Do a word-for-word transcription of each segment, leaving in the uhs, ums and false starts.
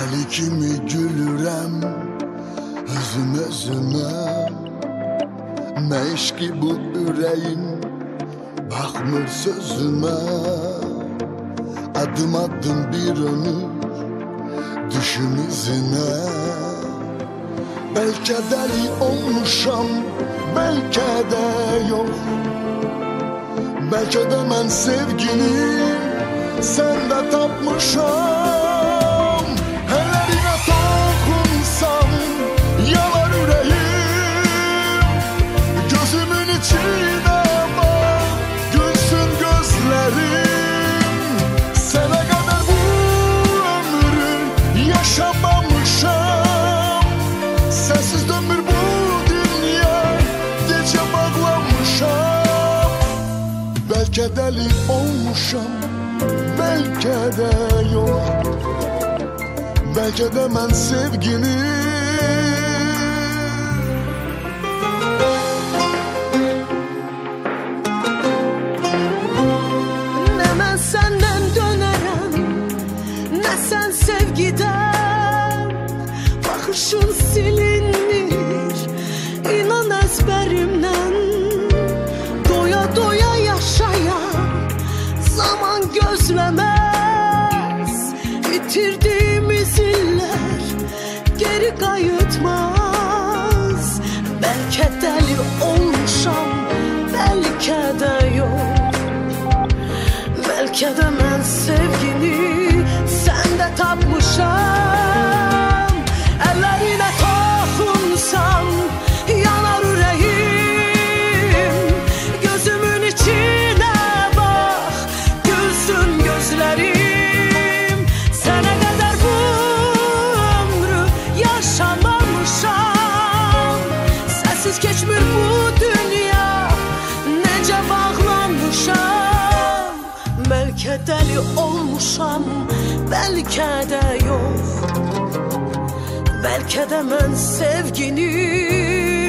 Deli kimi gülürəm özüm özümə. Nə iş ki bu ürəyim baxmır sözümə. Adım adım bir ömür düşüm izine. Belki deli olmuşam, belki de yok. Belki de mən sevgini sende tapmışam. Ellerine dokunsam yalar yüreğim. Gözümün içine bak, gülsün gözlerim. Sana kadar bu ömrü yaşamamışam. Sensiz dönmür bu dünya, gece bağlanmışam. Belki deli olmuşam, belki de yok. Belki de mən sevgini ne mən səndən dönərəm, ne sen sevgiden. Baxışın silinir, inan ezberimden. Doya doya yaşaya zaman gözlemez. Yitirdiğimiz iller geri kayıtmaz. Belki deli olmuşam, belki de yok. Belki de mən sevgini sende tapmışam. Ellerine dokunsam yanar yüreğim. Gözümün içine bak, gülsün gözlerim. Sana kadar bu ömrü yaşamamışam. Sensiz geçmir bu dünya, nece bağlanmışam. Belki deli olmuşam, belki de yok. Belki de mən sevgini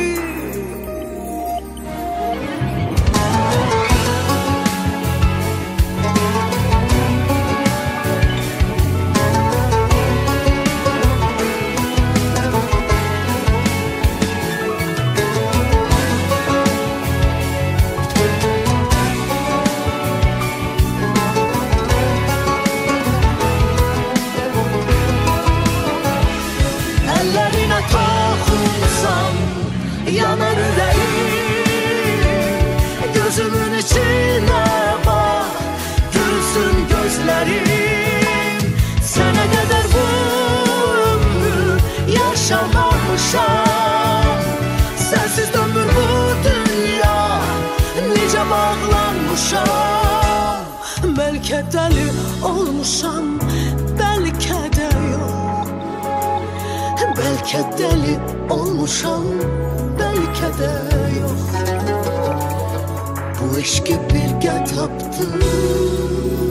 yanar yüreğim. Gözümün içine bak, gülsün gözlerim. Sana kadar bu ömrü yaşamamışam. Sensiz dönmür bu dünya, nice bağlanmışam. Belki deli olmuşam, belki de yok. Belki deli olmuşam, belki de yok. Bu eşki birgə tapdım.